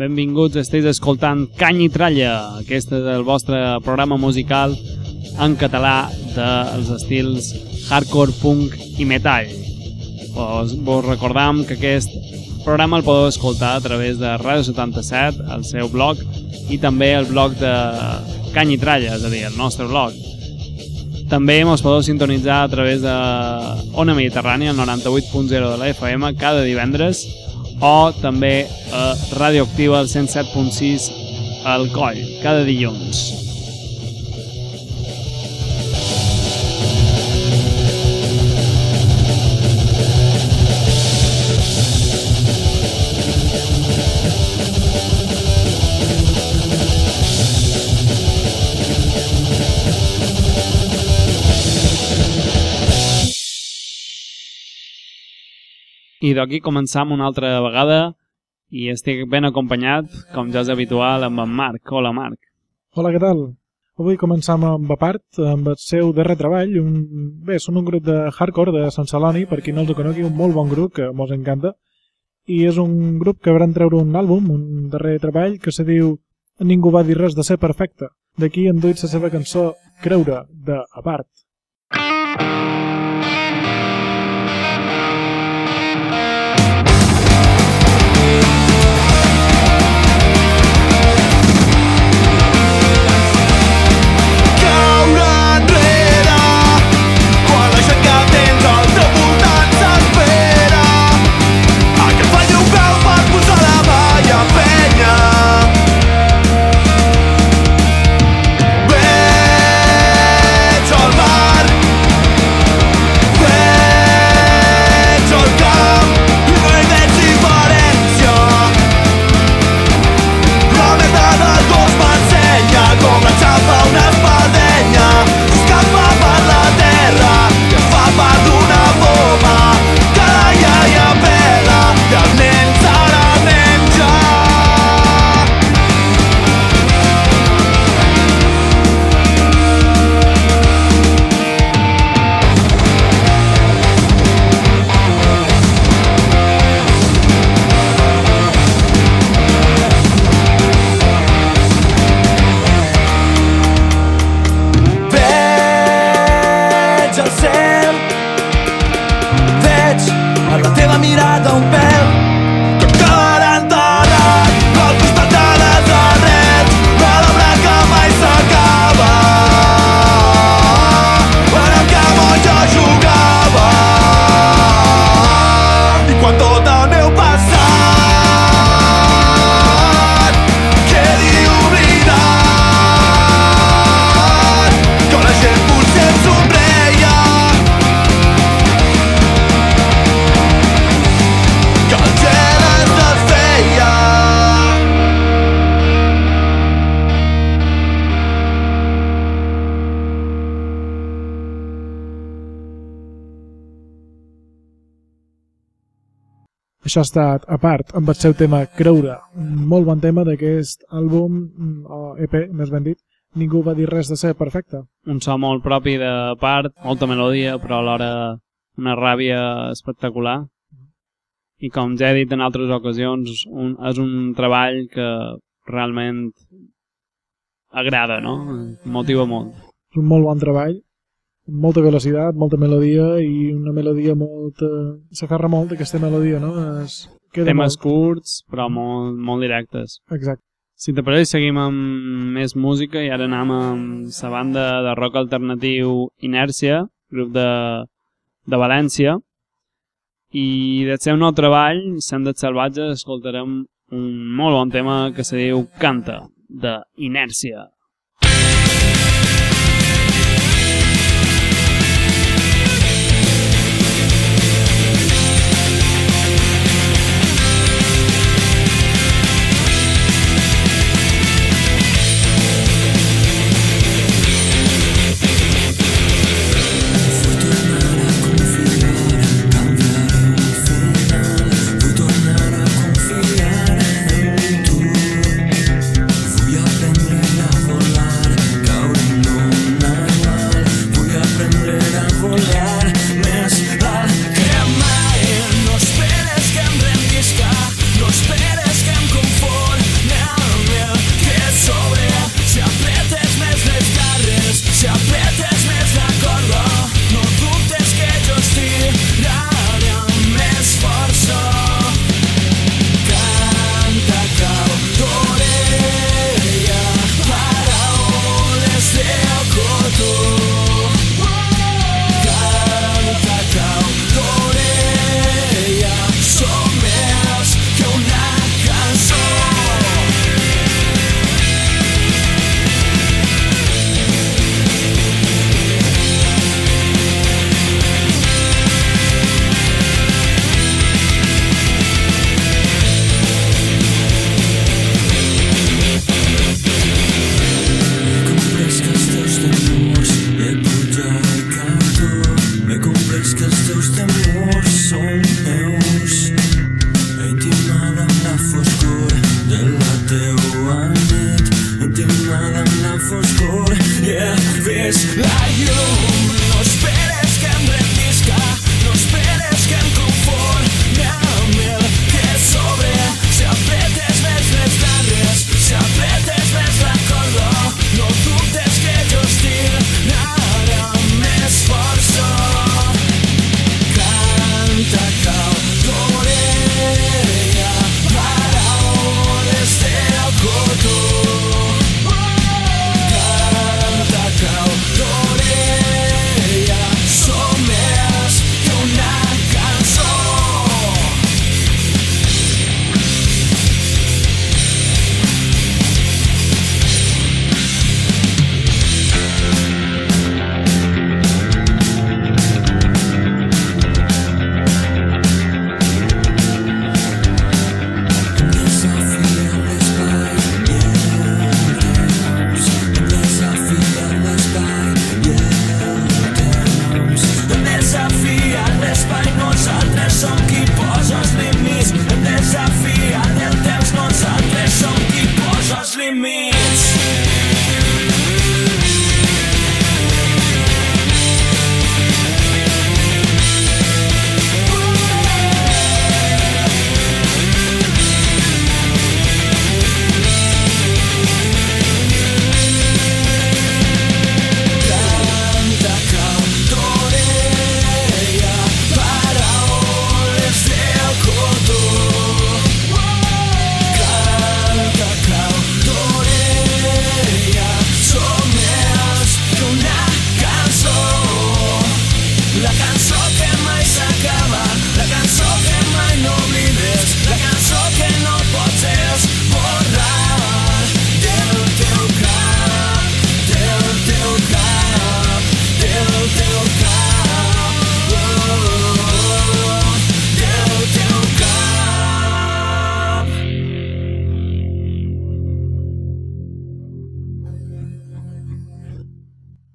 benvinguts, esteu escoltant Canya i Tralla. Aquest és el vostre programa musical en català dels estils hardcore, punk i metal. Vos recordam que aquest programa el podeu escoltar a través de Ràdio 77, el seu blog, i també el blog de Canya i Tralla, és a dir, el nostre blog. També ens podeu sintonitzar a través de Ona Mediterrània, el 98.0 de la FM, cada divendres, o també a Radioactiva, el 107.6 al Coll, cada dilluns. I d'aquí començam una altra vegada i estic ben acompanyat, com ja és habitual, amb en Marc. Hola, Marc. Hola, què tal? Avui començam amb Apart, amb el seu darrer treball. Bé, són un grup de hardcore de Sant Celoni, per qui no els ho conegui, un molt bon grup que mos encanta. I és un grup que van treure un àlbum, un darrer treball, que se diu Ningú va dir res de ser perfecte. D'aquí han duit la seva cançó Creure, de Apart. Això ha estat Apart, amb el seu tema Creure, un molt bon tema d'aquest àlbum, o EP, més ben dit, Ningú va dir res de ser perfecte. Un so molt propi d'Apart, molta melodia, però alhora una ràbia espectacular. I com ja he dit en altres ocasions, és un treball que realment agrada, no? Motiva molt. És un molt bon treball. Molta velocitat, molta melodia i una melodia molt... s'aferra molt aquesta melodia, no? Temes curts, però molt directes. Exacte. Si te pareix, seguim amb més música i ara anem amb la banda de rock alternatiu Inèrcia, grup de València. I del seu nou treball, Sendes Salvatges, escoltarem un molt bon tema que se diu Canta, de Inèrcia. Vull aprendre la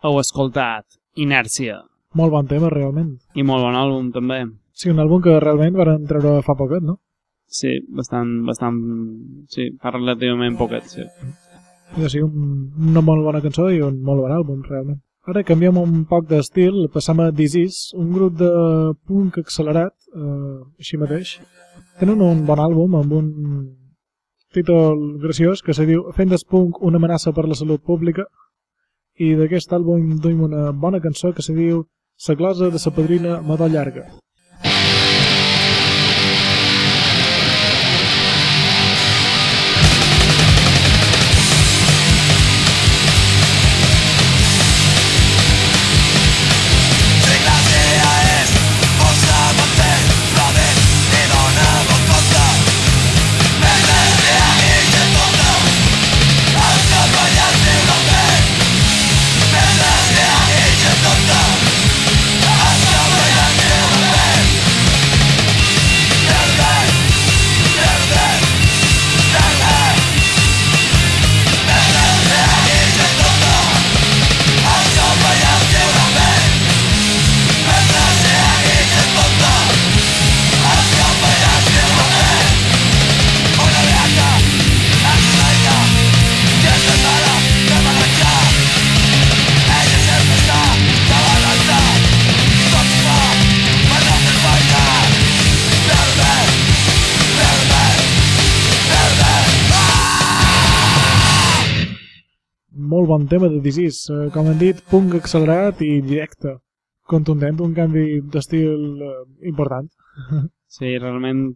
heu escoltat Inèrcia. Molt bon tema, realment. I molt bon àlbum, també. Sí, un àlbum que realment van treure fa poquet, no? Sí, bastant... Sí, fa relativament poquet, sí. Ja sí, una molt bona cançó i un molt bon àlbum, realment. Ara canviem un poc d'estil, passam a This Is, un grup de punk accelerat, així mateix. Tenen un bon àlbum amb un títol graciós que se diu Fent del punk una amenaça per la salut pública, i d'aquest àlbum duim una bona cançó que se diu Sa glosa de sa padrina Madó Llarga. Molt bon tema de This Is, com hem dit, punk accelerat i directe, contundent, un canvi d'estil important. Sí, realment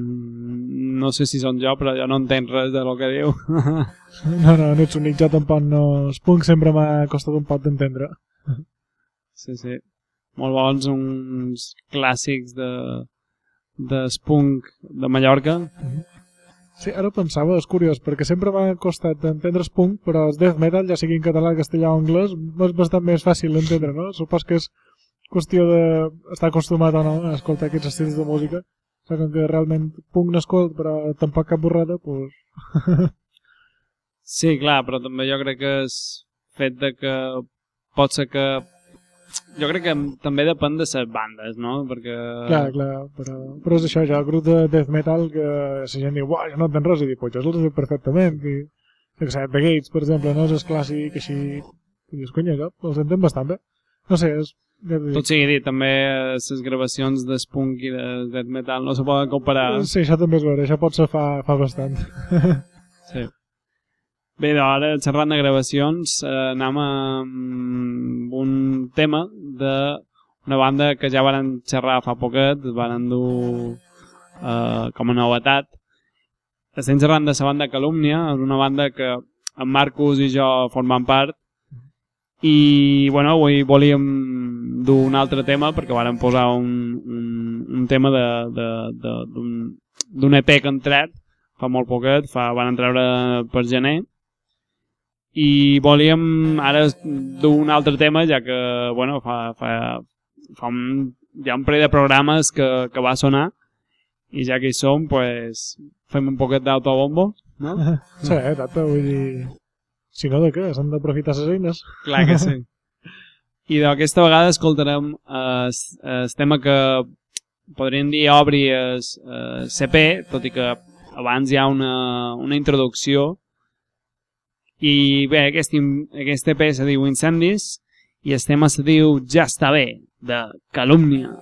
no sé si són jo, però jo no entenc res de lo que diu. No ets únic, jo tampoc no... El punk sempre m'ha costat un poc d'entendre. Sí. Molt bons, uns clàssics de punk de Mallorca. Sí, ara pensava, és curiós, perquè sempre m'ha costat entendre el punk, però el death metal, ja sigui en català, castellà o anglès, és bastant més fàcil d'entendre, no? Supos que és qüestió d'estar acostumat o no a escoltar aquests estils de música. O sigui, com que realment punk n'escolt, però tampoc cap borrada, doncs... Sí, clar, però també jo crec que és fet de que pot ser que... Jo crec que també depèn de les bandes, no? Perquè... Clar, però és això, ja, el grup de death metal que la gent diu, uah, jo no entenc res, i dic, pues jo els dic perfectament, i jo què sé, The Gates, per exemple, no és el clàssic així, i dius, conya, els entenc bastant bé. No sé, és... Tot sigui dit, també les gravacions del punk i de death metal no se poden comparar. Sí, això també és vera, això potser fa bastant. Sí. Bé, doncs ara, xerrant de gravacions, anem amb un tema d'una banda que ja varen xerrar fa poquet, varen dur com a novetat. Estem xerrant de la banda Calúmnia, és una banda que en Marcus i jo formem part, i bueno, avui volíem dur un altre tema perquè varen posar un tema d'un EP que han tret fa molt poquet, varen treure per gener, i volíem ara dur un altre tema, ja que bueno, ja un parell de programes que va sonar, i ja que hi som, pues, fem un poquet d'autobombo, no? Sí, exacte, vull dir... Si no, de què? S'han d'aprofitar les eines. Clar que sí. I d'aquesta vegada escoltarem el tema que podríem dir obri el CP, tot i que abans hi ha una introducció. I bé, aquest EP se diu Incendis i el tema se diu Ja està bé, de Calúmnia.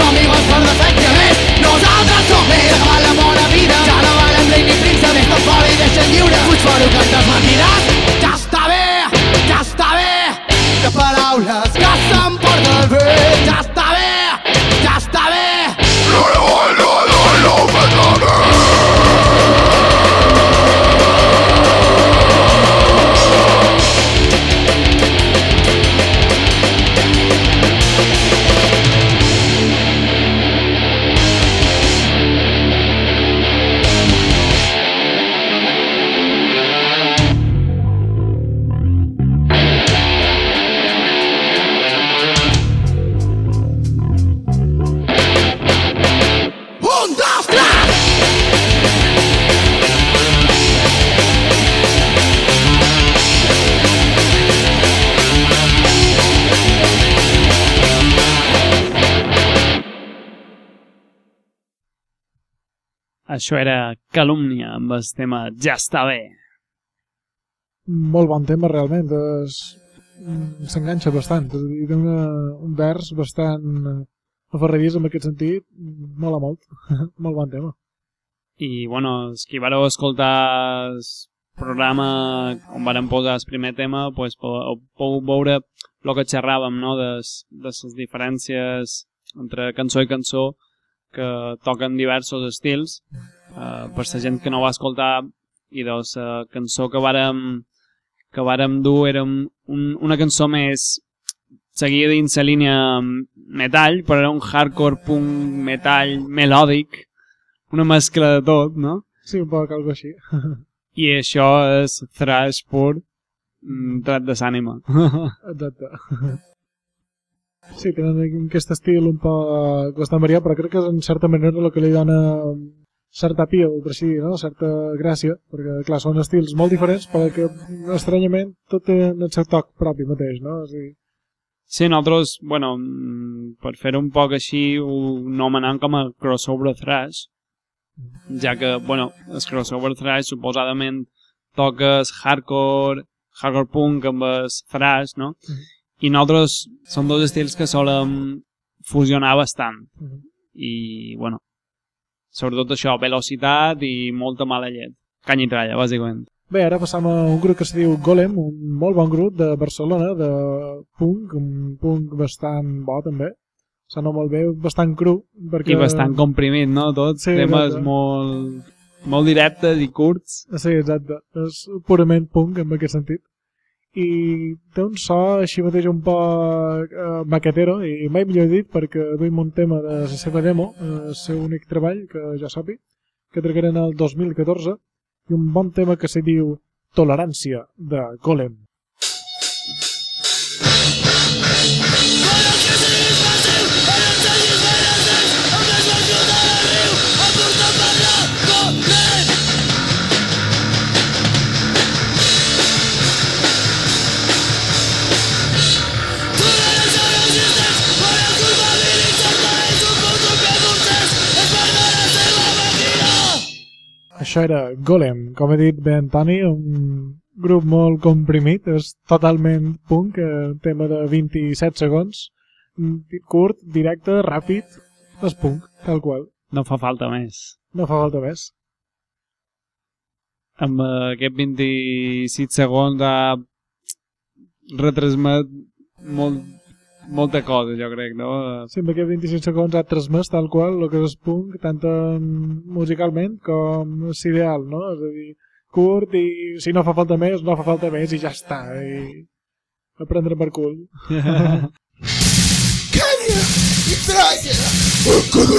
amigos por defecte, nosaltres som més que val la bona vida. Ja no valem rei ni príncep, vés tot fora i deixa't lliure. Fuig fora cantes mentides, ja està bé, de paraules que s'emporta el vent. Ja està bé, Això era Calúmnia amb el tema Ja està bé. Molt bon tema, realment. S'enganxa bastant. És a dir, té un vers bastant aferradís en aquest sentit. Mola molt. Molt bon tema. I, bueno, els que vareu escoltar el programa on vàrem posar el primer tema, pues, pou veure el que xerràvem, no?, de les diferències entre cançó i cançó, que toquen diversos estils. Per la gent que no va escoltar, i doncs la cançó que vàrem dur era una cançó més seguida dins la línia metall, però era un hardcore punk metall melòdic, una mescla de tot, no? Sí, un poc algo així. I això és thrash pur, tret de l'ànima. Exacte. Sí, tenen aquest estil un poc bastant variat, però crec que és en certa manera el que li dona certa appeal, per així dir, no? Certa gràcia, perquè clar, són estils molt diferents, però que estranyament tot té el seu toc propi mateix, no? Sí, nosaltres, bueno, per fer-ho un poc així, ho anomenem com a crossover thrash, ja que, bueno, el crossover thrash suposadament toca el hardcore punk amb el thrash, no? I nosaltres són dos estils que solem fusionar bastant. I, bueno, sobretot això, velocitat i molta mala llet. Canya i tralla, bàsicament. Bé, ara passam a un grup que se diu Golem, un molt bon grup de Barcelona, de punk, un punk bastant bo també. Sona molt bé, bastant cru. Perquè... I bastant comprimit, no? Tot sí, temes molt directes i curts. Sí, exacte. És purament punk en aquest sentit. I té un so així mateix un poc maquetero, i mai millor dit, perquè duim un tema de la seva demo, el seu únic treball, que ja sapi, que tragueren el 2014, i un bon tema que se diu Tolerància, de Golem. Això era Golem, com he dit bé Antoni, un grup molt comprimit, és totalment punk, un tema de 27 segons, curt, directe, ràpid, és punk, tal qual. No fa falta més. No fa falta més. Amb aquest 26 segons ha retransmet molta cosa, jo crec, no? Sí, amb aquests 25 segons ha transmès tal qual el que és punk, tant musicalment com s'ideal, no? És a dir, curt i si no fa falta més, no fa falta més i ja està. I a prendre per cul. Canya i tralla!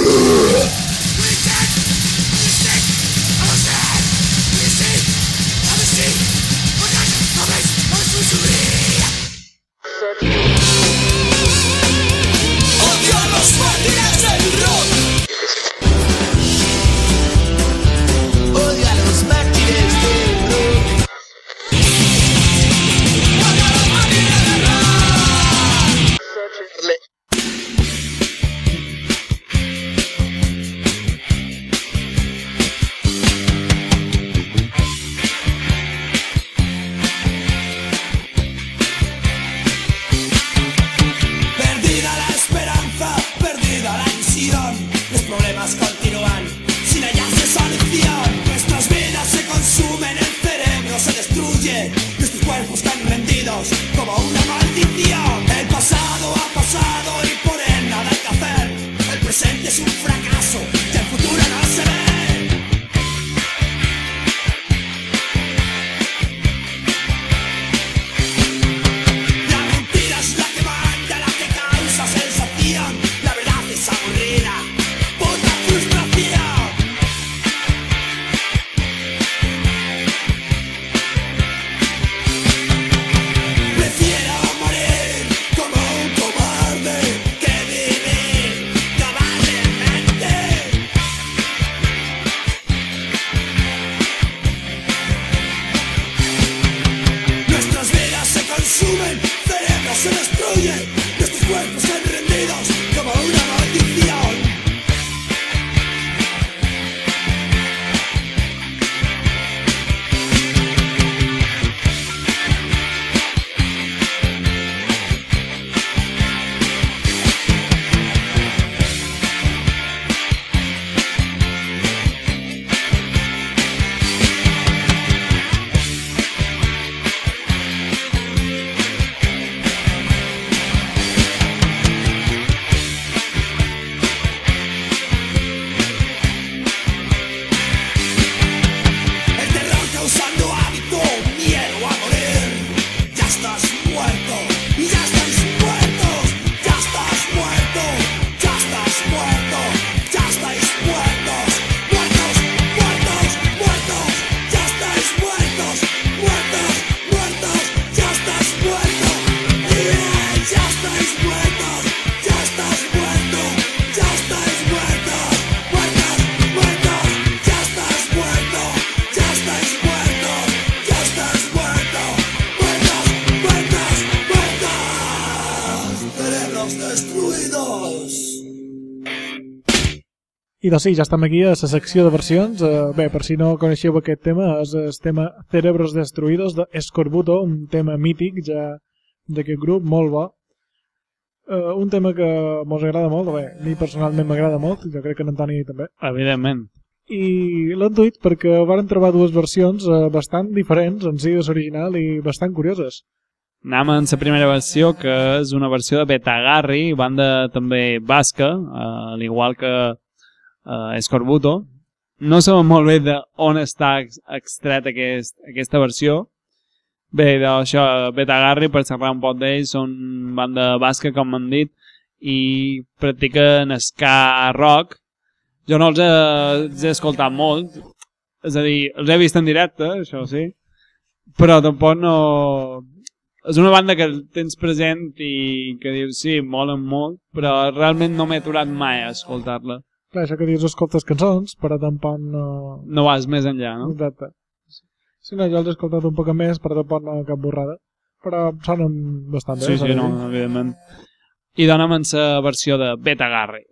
I doncs sí, ja estem aquí a la secció de versions. Bé, per si no coneixeu aquest tema, és el tema Cerebros Destruidos de Escorbuto, un tema mític ja d'aquest grup, molt bo. Un tema que mos agrada molt, bé, a mi personalment m'agrada molt, jo crec que en Antoni també. Evidentment. I l'han duit perquè van trobar dues versions bastant diferents en si de l'original i bastant curioses. Anem en la primera versió, que és una versió de Betagarri, banda també basca, al igual que Escorbuto. No sabem molt bé d'on està extret aquesta versió. Bé, d'això, Betagarri, per xerrar un poc d'ells, són banda basca, com m'han dit, i practiquen ska rock. Jo no els he escoltat molt, és a dir, els he vist en directe, això sí, però tampoc no... És una banda que tens present i que dius, sí, molen molt, però realment no m'he aturat mai a escoltar-la. Clar, això que dius, escoltes cançons, però tampoc no... No vas més enllà, no? Exacte. Sí, no, jo els he escoltat un poc més, però tampoc no cap borrada. Però sonen bastant bé. Sí, no, evidentment. I donem en la versió de Betagarri.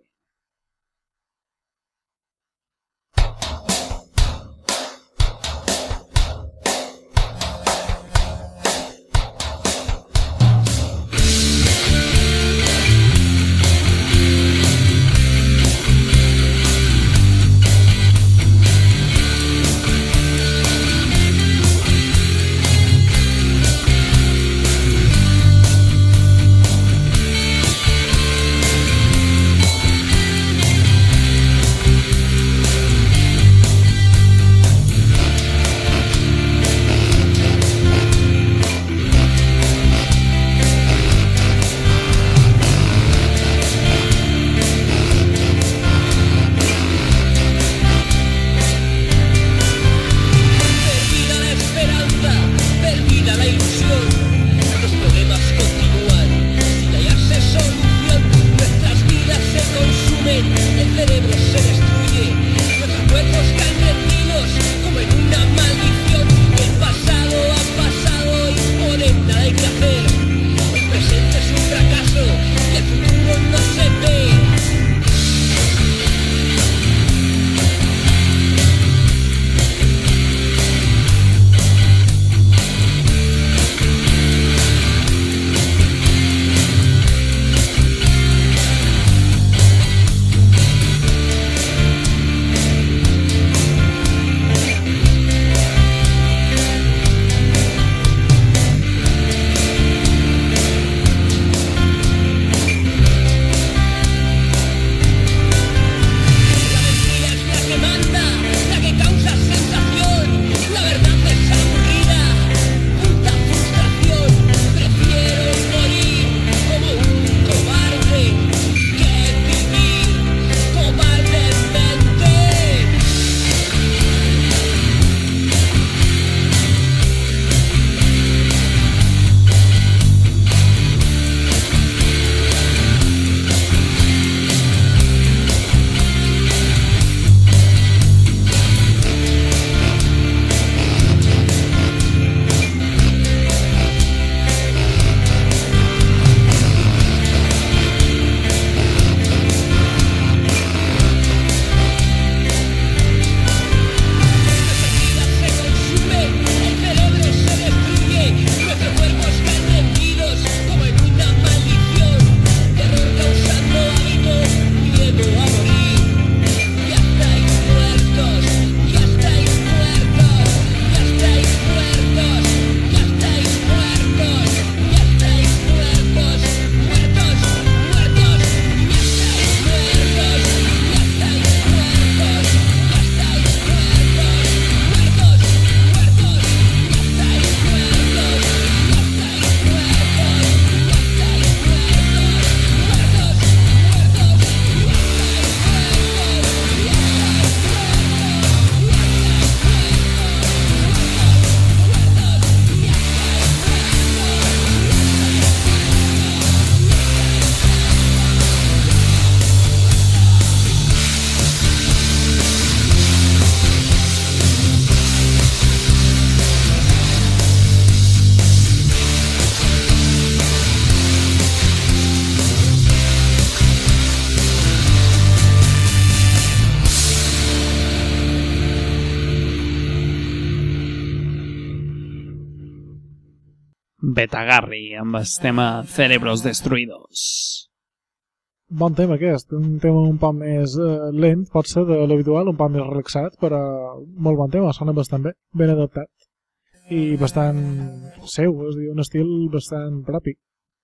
Betagarri amb el tema Cerebros Destruidos. Bon tema aquest, un tema un poc més lent, pot ser de l'habitual, un poc més relaxat, però molt bon tema, sona bastant bé, ben adaptat i bastant seu, és a dir, un estil bastant propi.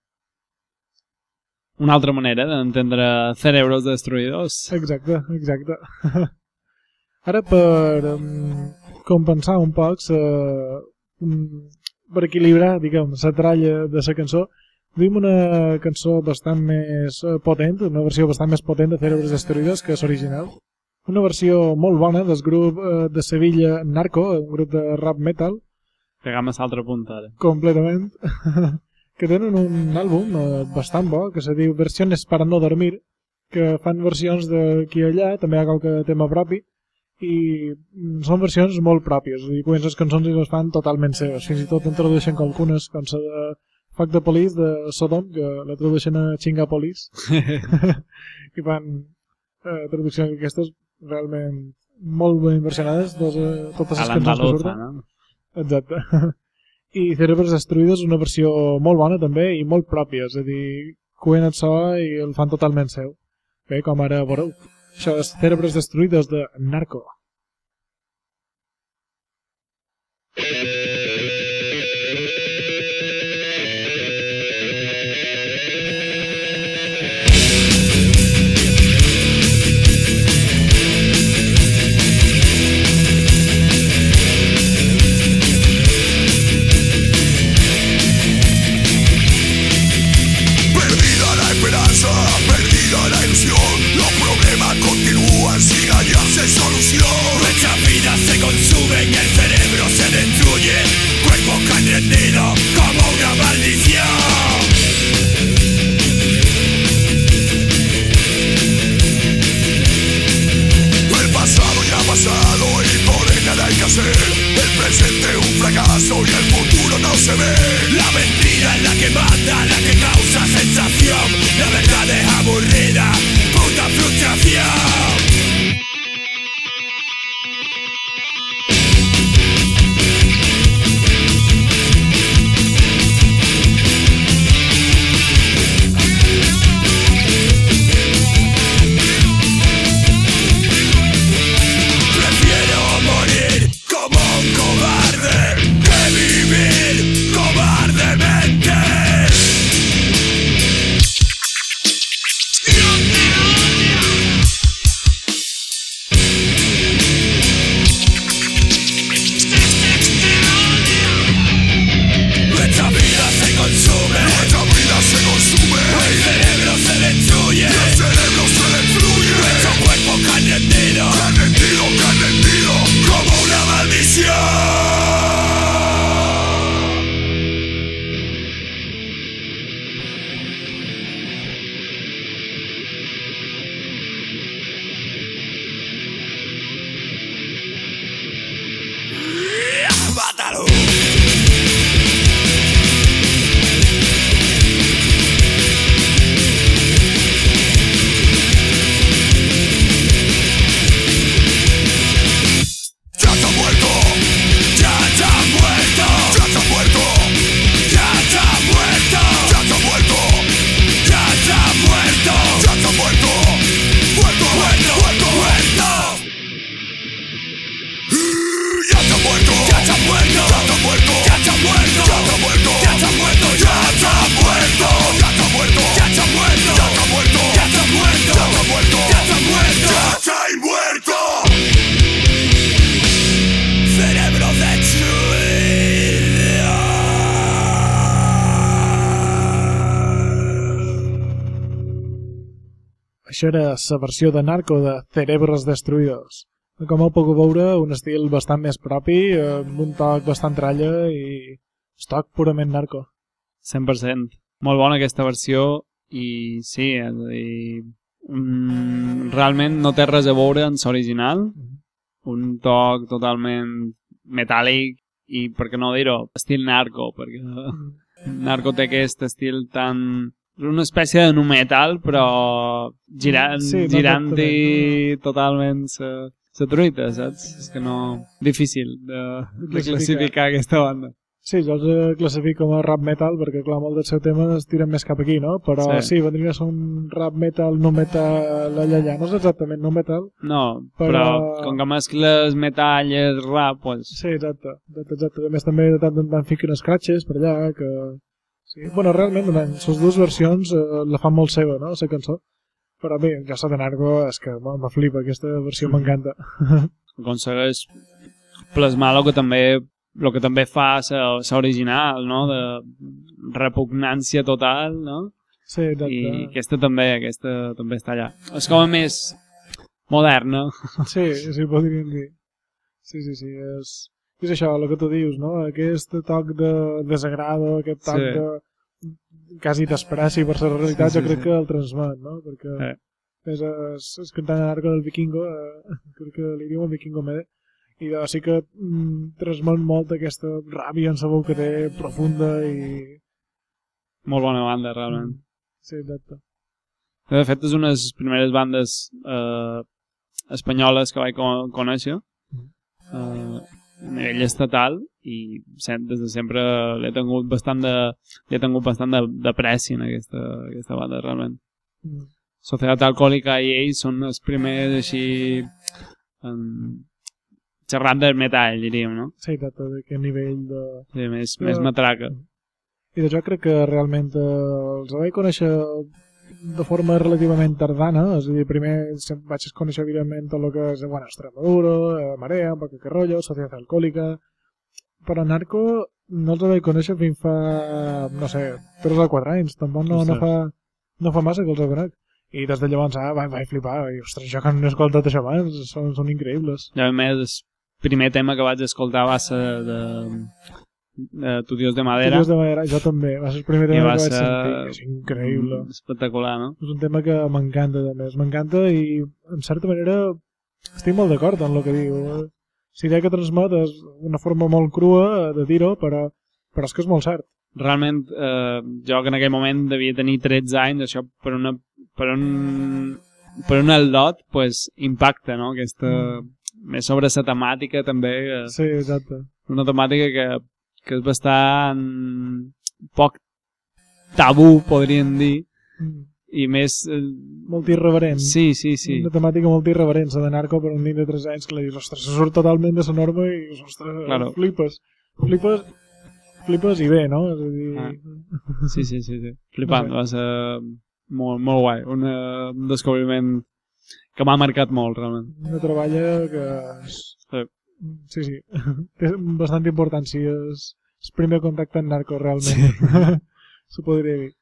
Una altra manera d'entendre Cerebros Destruidos. Exacte. Ara per compensar un poc, per equilibrar, diguem, la tralla de la cançó, duim una cançó bastant més potent, una versió bastant més potent de Cerebros Destruidos que és original. Una versió molt bona del grup de Sevilla Narco, un grup de rap metal. Pegam a l'altra punta, ara. Completament. Que tenen un àlbum bastant bo, que se diu Versiones para no dormir, que fan versions d'aquí i allà, també hi ha qualque tema propi, i són versions molt pròpies, és a dir, quan les cançons les fan totalment seves, fins i tot introdueixen algunes, com la de Fuck the Police de Sodom, que la tradueixen a Chinga Police, i fan traduccions aquestes realment molt ben versionades, totes les cançons que surten. No? Exacte. I Cerebros Destruidos és una versió molt bona també i molt pròpia, és a dir, cuent el so i el fan totalment seu. Bé, com ara veureu. Això és Cerebros Destruidos de Narco. Això era la versió de Narco de Cerebros Destruidos. Com heu pogut veure, un estil bastant més propi, amb un toc bastant tralla i toc purament narco. 100%. Molt bona aquesta versió i sí, és a dir, realment no té res a veure amb l'original. Un toc totalment metàl·lic i, per què no dir-ho, estil narco, perquè narco té aquest estil tan... una espècie de nu metal, però girant-hi totalment la truita, saps? És que no... difícil de classificar aquesta banda. Sí, jo els classifico com a rap metal perquè, clar, molt del seu tema es tiren més cap aquí, no? Però sí, vendria a ser un rap metal, no metal, allà. No és exactament no metal. No, però com que mescles metall i rap, doncs... Sí, exacte. A més, també de tant en tant fiquen escratxes per allà, que... Sí. Bueno, realment, les dues versions la fan molt seva, no?, la cançó. Però bé, ja s'ha de Narco, és que me flipa, aquesta versió m'encanta. Aconsegueix plasmar el que també fa l'original, no?, de repugnància total, no? Sí, exacte. I aquesta també està allà. És com a més moderna. Sí, podríem dir. Sí, és això, el que tu dius, no? Aquest toc de desagrado, aquest toc de quasi despreci per la realitat, jo crec que el transmet, no? Perquè és cantant Narco del Vikingo, crec que l'idioma Vikingo Mede, i sí que transmet molt aquesta ràbia en la veu que té, profunda i... Molt bona banda, realment. Sí, exacte. De fet, és una de les primeres bandes espanyoles que vaig conèixer a nivell estatal i des de sempre li he tingut bastant d'apreci en aquesta banda, realment. Societat Alcohòlica i ells són els primers així xerrant del metall, diríem, no? Sí, exacte, d'aquest nivell de... Sí, més matraca. I jo crec que realment els vaig conèixer de forma relativament tardana, és a dir, primer vaig conèixer evidentment tot el que és Extremadura, Marea, un poc que rotllo, Societat Alcohòlica, però Narco no els vaig conèixer fins fa, no sé, 3 o 4 anys, tampoc no fa massa que els conec. I des de llavors vaig flipar, i ostres, jo que no he escoltat això abans, són increïbles. Ja, a més, el primer tema que vaig escoltar va ser de Tu Dios de Madera. Tu Dios de Madera, jo també, va ser el primer tema que vaig sentir, és increïble. Espectacular, no? És un tema que m'encanta, també, m'encanta i, en certa manera, estic molt d'acord en el que diu. La idea que transmet és una forma molt crua de dir-ho, però és que és molt cert. Realment, jo que en aquell moment devia tenir 13 anys, això per un aldot, pues, impacta, no? Aquesta... Més sobre la temàtica, també. Sí, exacte. Una temàtica que és bastant poc tabú, podríem dir, i més... Molt irreverent. Sí. Una temàtica molt irreverent, la de Narco per un nen de 3 anys que li dius, ostres, se surt totalment de la norma i, ostres, claro. Flipes i bé, no? És a dir... Sí. Flipant, va ser molt, molt guai. Un descobriment que m'ha marcat molt, realment. Una troballa que... Sí. Té bastant importància. És el primer contacte amb Narco, realment. Sí. S'ho podria dir.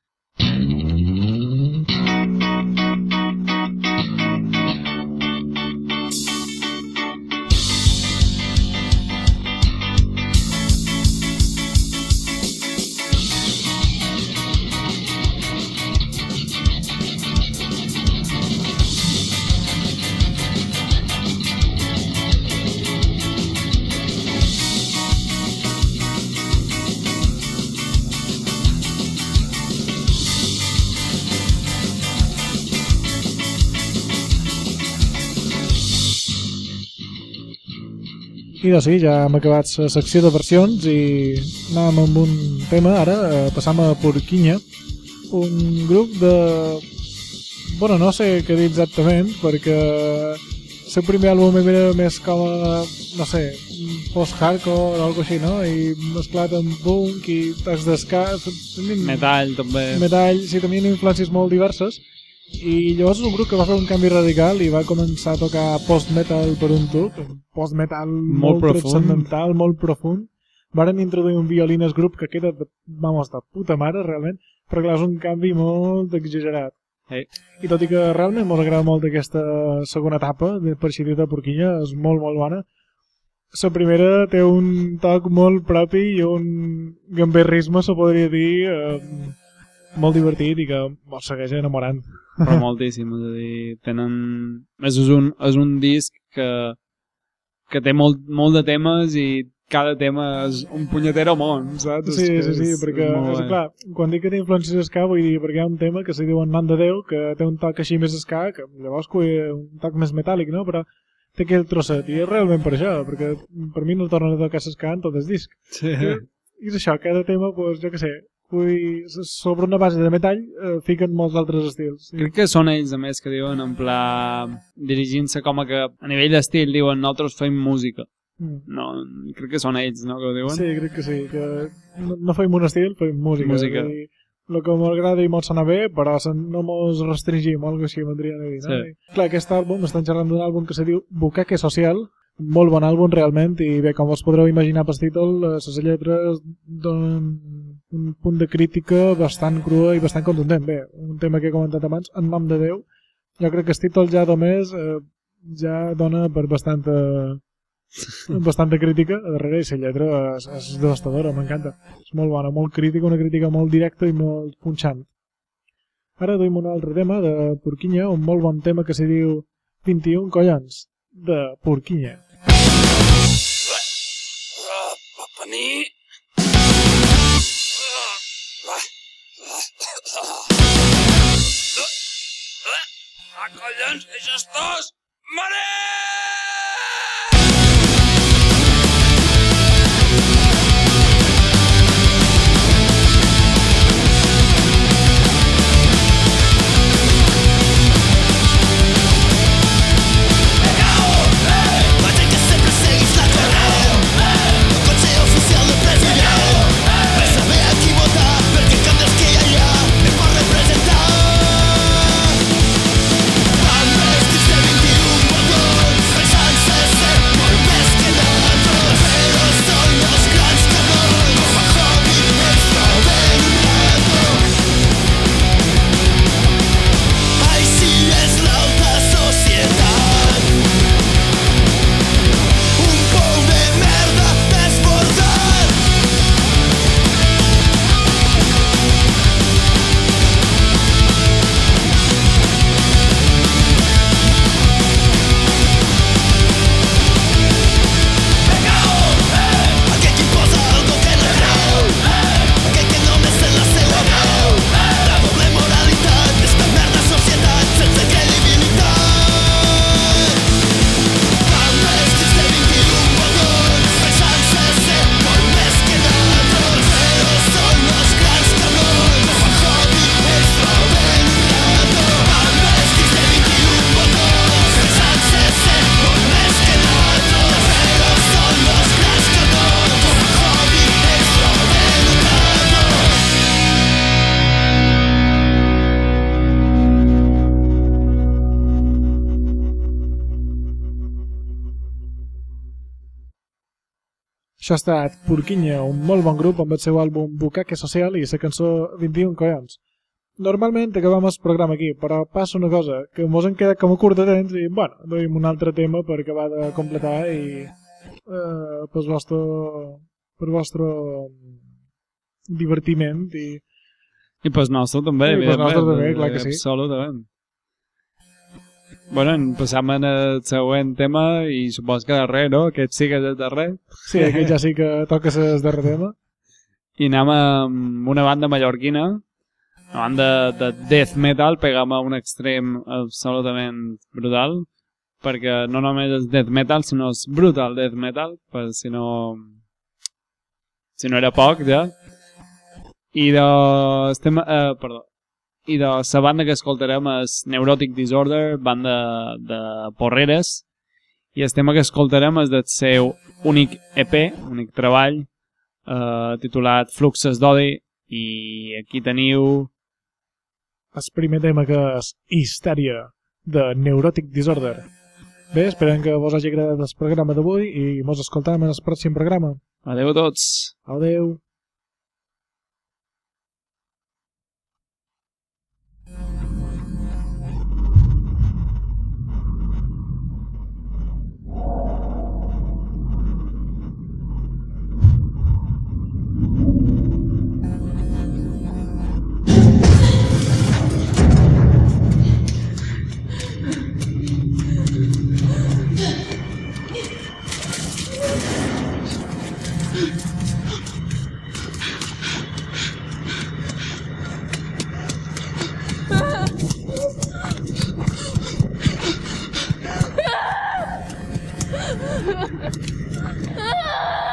I doncs sí, ja hem acabat la secció de versions i anàvem amb un tema ara, passam a Porquinya, un grup de... Bueno, no sé què dir exactament, perquè el seu primer àlbum era més com a, no sé, post-hardcore o alguna cosa així, no? I mesclat amb punk i tocs d'esca... Metall, també. Metall, sí, tenien influències molt diverses. I llavors és un grup que va fer un canvi radical i va començar a tocar post-metal per un tub, post-metal molt transcendental, molt profund. Varen introduir un violines grup que queda de puta mare, realment, però clar, és un canvi molt exagerat. Hey. I tot i que realment m'ho agrada molt aquesta segona etapa, per així dir de Porquinya, és molt, molt bona. La primera té un toc molt propi i un gamberrisme, se podria dir, molt divertit i que me'l segueix enamorant. Però moltíssim, és a dir, tenen... És un disc que té molt de temes i cada tema és un punyetero món, saps? Sí, perquè, clar, quan dic que té influències ska, vull dir, perquè hi ha un tema que se diu En nom de Déu, que té un toc així més ska, que llavors un toc més metàl·lic, no? Però té aquell trosset, i és realment per això, perquè per mi no tornen a tocar ska en tot el disc. Sí. I és això, cada tema, doncs, jo què sé, sobre una base de metall fiquen molts altres estils. Crec que són ells, a més, que diuen en pla dirigint-se com a que a nivell d'estil diuen nosaltres fem música. No, crec que són ells, no, que ho diuen? Sí, crec que sí, que no fem un estil, fem música. El que m'agrada i molt sona bé, però no mos restringim, o alguna cosa així m'andrien a dir, no? Sí. Clar, aquest àlbum, estan xerrant d'un àlbum que se diu Bucaque Social, molt bon àlbum realment, i bé, com us podreu imaginar pel títol, les lletres donen un punt de crítica bastant crua i bastant contundent. Bé, un tema que he comentat abans, En nom de Déu, jo crec que el títol ja només ja dona per bastanta crítica a darrere, i la lletra és devastadora, m'encanta. És molt bona, molt crítica, una crítica molt directa i molt punxant. Ara duim un altre tema de Porquinya, un molt bon tema que se diu 21 collons de Porquinya. Collons, eixos dos! Mare! Això ha estat Porquinya, un molt bon grup amb el seu àlbum Bucaque Social i la cançó 21 collons. Normalment acabem el programa aquí, però passa una cosa, que mos hem quedat com a curt de temps i, bueno, duim un altre tema per acabar de completar i per vostre divertiment i pel nostre també, clar que sí. Absolutament. Bueno, passam al següent tema i supos que darrer, no? Aquest sí que és el darrer. Sí, aquest ja sí que toca el darrer tema. I anem amb una banda mallorquina, una banda de death metal, pegam a un extrem absolutament brutal, perquè no només és death metal, sinó és brutal death metal, per si no era poc, ja. I de la banda que escoltarem és Neurotic Disorder, banda de Porreres, i el tema que escoltarem és del seu únic EP, únic treball, titulat Fluxes d'Odi, i aquí teniu el primer tema, que és Histèria, de Neurotic Disorder. Bé, esperem que vos hagi agradat el programa d'avui i mos escoltarem en el pròxim programa. Adeu a tots. Adeu. Ah!